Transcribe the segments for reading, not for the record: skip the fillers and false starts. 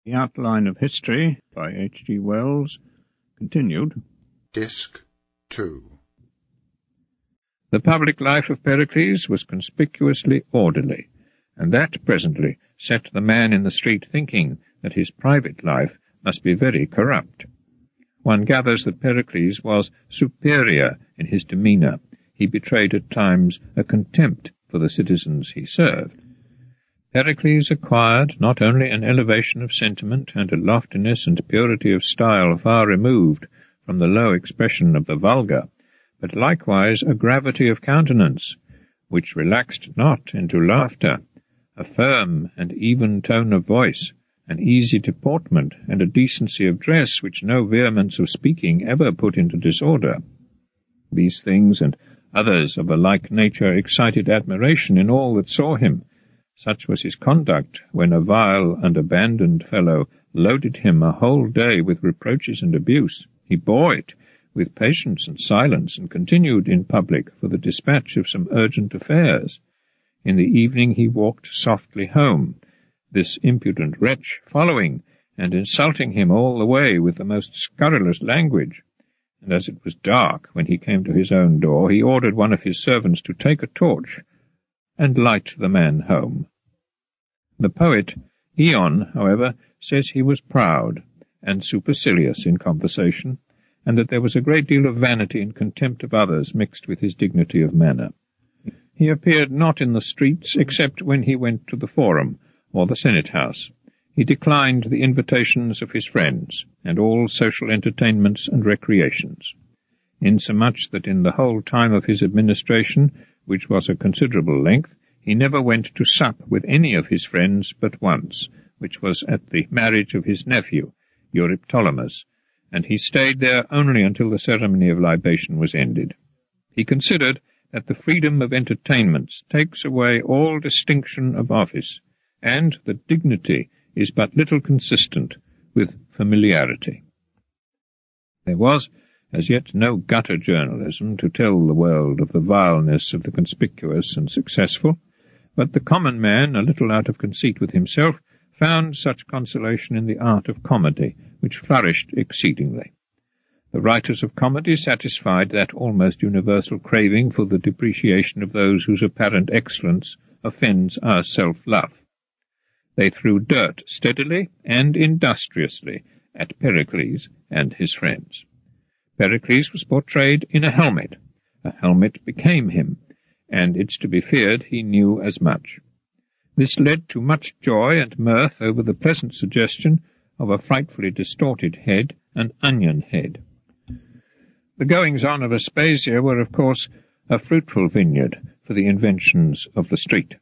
The Outline of History by H. G. Wells, continued. Disc 2. The public life of Pericles was conspicuously orderly, and that presently set the man in the street thinking that his private life must be very corrupt. One gathers that Pericles was superior in his demeanour. He betrayed at times a contempt for the citizens he served. Pericles acquired not only an elevation of sentiment and a loftiness and purity of style far removed from the low expression of the vulgar, but likewise a gravity of countenance, which relaxed not into laughter, a firm and even tone of voice, an easy deportment, and a decency of dress which no vehemence of speaking ever put into disorder. These things and others of a like nature excited admiration in all that saw him. Such was his conduct when a vile and abandoned fellow loaded him a whole day with reproaches and abuse. He bore it with patience and silence, and continued in public for the dispatch of some urgent affairs. In the evening he walked softly home, this impudent wretch following and insulting him all the way with the most scurrilous language. And as it was dark when he came to his own door, he ordered one of his servants to take a torch and light the man home. The poet Ion, however, says he was proud and supercilious in conversation, and that there was a great deal of vanity and contempt of others mixed with his dignity of manner. He appeared not in the streets except when he went to the Forum or the Senate House. He declined the invitations of his friends, and all social entertainments and recreations, insomuch that in the whole time of his administration, which was a considerable length, he never went to sup with any of his friends but once, which was at the marriage of his nephew, Euryptolemus, and he stayed there only until the ceremony of libation was ended. He considered that the freedom of entertainments takes away all distinction of office, and that dignity is but little consistent with familiarity. There was as yet no gutter journalism to tell the world of the vileness of the conspicuous and successful, but the common man, a little out of conceit with himself, found such consolation in the art of comedy, which flourished exceedingly. The writers of comedy satisfied that almost universal craving for the depreciation of those whose apparent excellence offends our self-love. They threw dirt steadily and industriously at Pericles and his friends. Pericles was portrayed in a helmet. A helmet became him, and it's to be feared he knew as much. This led to much joy and mirth over the pleasant suggestion of a frightfully distorted head, an onion head. The goings-on of Aspasia were, of course, a fruitful vineyard for the inventions of the street.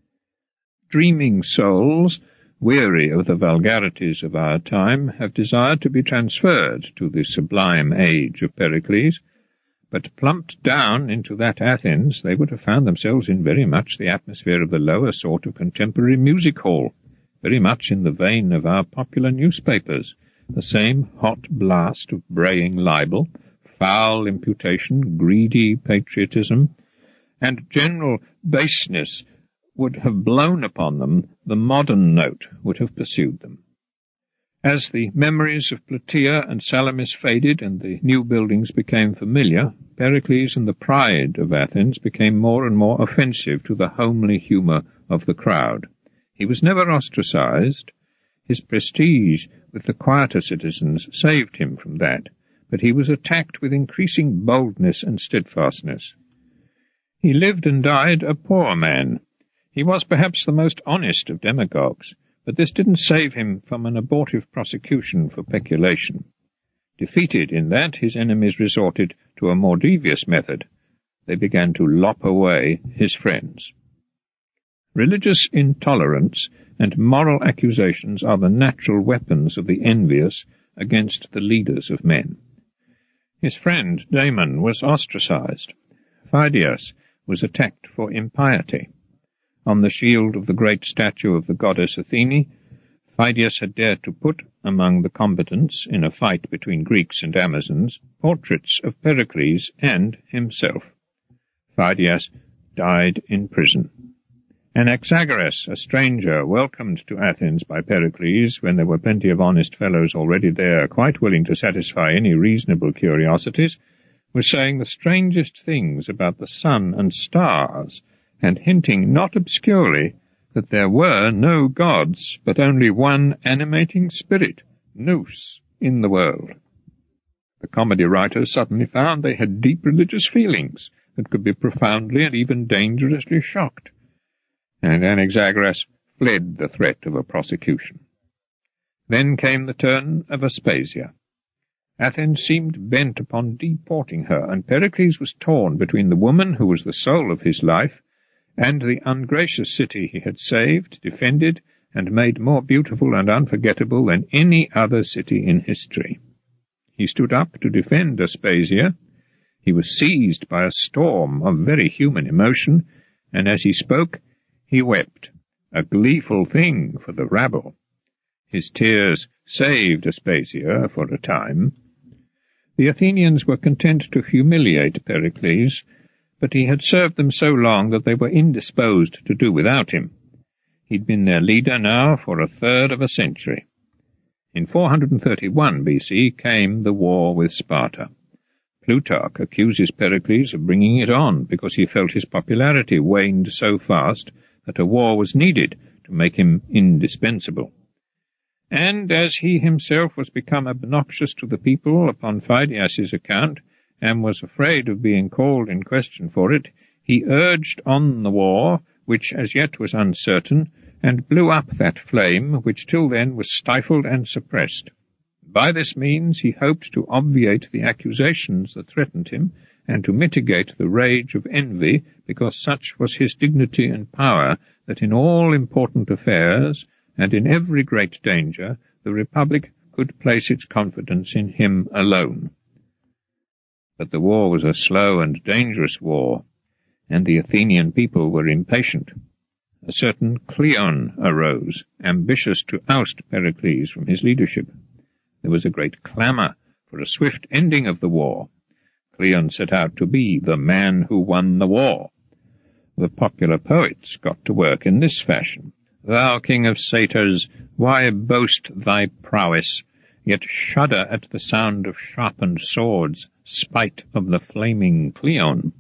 Dreaming souls, weary of the vulgarities of our time, have desired to be transferred to the sublime age of Pericles, but plumped down into that Athens, they would have found themselves in very much the atmosphere of the lower sort of contemporary music-hall, very much in the vein of our popular newspapers, the same hot blast of braying libel, foul imputation, greedy patriotism, and general baseness would have blown upon them. The modern note would have pursued them. As the memories of Plataea and Salamis faded and the new buildings became familiar, Pericles and the pride of Athens became more and more offensive to the homely humour of the crowd. He was never ostracized. His prestige with the quieter citizens saved him from that, but he was attacked with increasing boldness and steadfastness. He lived and died a poor man. He was perhaps the most honest of demagogues, but this didn't save him from an abortive prosecution for peculation. Defeated in that, his enemies resorted to a more devious method. They began to lop away his friends. Religious intolerance and moral accusations are the natural weapons of the envious against the leaders of men. His friend Damon was ostracized. Phidias was attacked for impiety. On the shield of the great statue of the goddess Athene, Phidias had dared to put among the combatants in a fight between Greeks and Amazons portraits of Pericles and himself. Phidias died in prison. Anaxagoras, a stranger, welcomed to Athens by Pericles when there were plenty of honest fellows already there, quite willing to satisfy any reasonable curiosities, was saying the strangest things about the sun and stars, and hinting not obscurely that there were no gods, but only one animating spirit, Nous, in the world. The comedy writers suddenly found they had deep religious feelings that could be profoundly and even dangerously shocked, and Anaxagoras fled the threat of a prosecution. Then came the turn of Aspasia. Athens seemed bent upon deporting her, and Pericles was torn between the woman who was the soul of his life and the ungracious city he had saved, defended, and made more beautiful and unforgettable than any other city in history. He stood up to defend Aspasia. He was seized by a storm of very human emotion, and as he spoke, he wept, a gleeful thing for the rabble. His tears saved Aspasia for a time. The Athenians were content to humiliate Pericles, but he had served them so long that they were indisposed to do without him. He'd been their leader now for a third of a century. In 431 BC came the war with Sparta. Plutarch accuses Pericles of bringing it on because he felt his popularity waned so fast that a war was needed to make him indispensable. And as he himself was become obnoxious to the people upon Phidias's account, and was afraid of being called in question for it, he urged on the war, which as yet was uncertain, and blew up that flame which till then was stifled and suppressed. By this means he hoped to obviate the accusations that threatened him, and to mitigate the rage of envy, because such was his dignity and power, that in all important affairs, and in every great danger, the Republic could place its confidence in him alone. But the war was a slow and dangerous war, and the Athenian people were impatient. A certain Cleon arose, ambitious to oust Pericles from his leadership. There was a great clamour for a swift ending of the war. Cleon set out to be the man who won the war. The popular poets got to work in this fashion. Thou king of satyrs, why boast thy prowess, yet shudder at the sound of sharpened swords, spite of the flaming Cleon?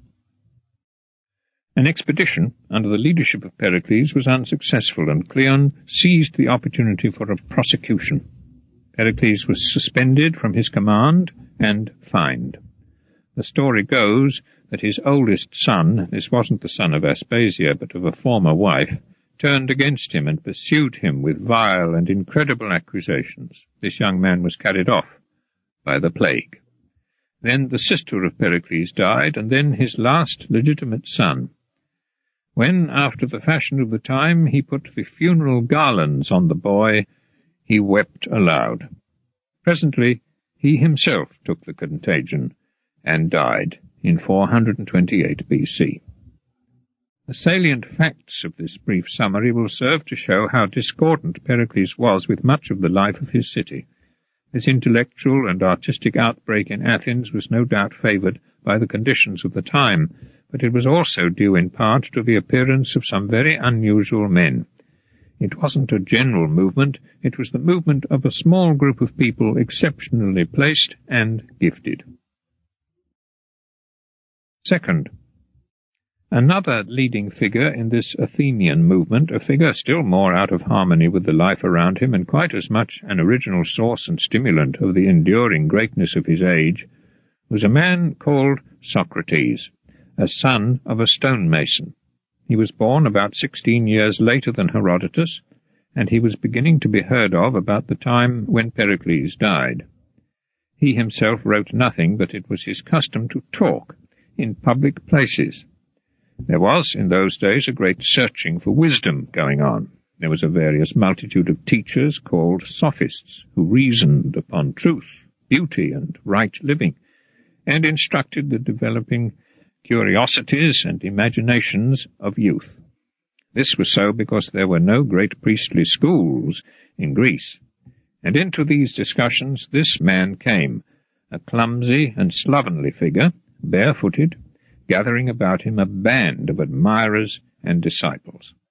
An expedition under the leadership of Pericles was unsuccessful, and Cleon seized the opportunity for a prosecution. Pericles was suspended from his command and fined. The story goes that his oldest son, this wasn't the son of Aspasia, but of a former wife, turned against him and pursued him with vile and incredible accusations. This young man was carried off by the plague. Then the sister of Pericles died, and then his last legitimate son. When, after the fashion of the time, he put the funeral garlands on the boy, he wept aloud. Presently he himself took the contagion and died in 428 BC. The salient facts of this brief summary will serve to show how discordant Pericles was with much of the life of his city. This intellectual and artistic outbreak in Athens was no doubt favoured by the conditions of the time, but it was also due in part to the appearance of some very unusual men. It wasn't a general movement, it was the movement of a small group of people exceptionally placed and gifted. Second, another leading figure in this Athenian movement, a figure still more out of harmony with the life around him and quite as much an original source and stimulant of the enduring greatness of his age, was a man called Socrates, a son of a stonemason. He was born about 16 years later than Herodotus, and he was beginning to be heard of about the time when Pericles died. He himself wrote nothing, but it was his custom to talk in public places. There was, in those days, a great searching for wisdom going on. There was a various multitude of teachers called sophists, who reasoned upon truth, beauty, and right living, and instructed the developing curiosities and imaginations of youth. This was so because there were no great priestly schools in Greece, and into these discussions this man came, a clumsy and slovenly figure, barefooted, gathering about him a band of admirers and disciples.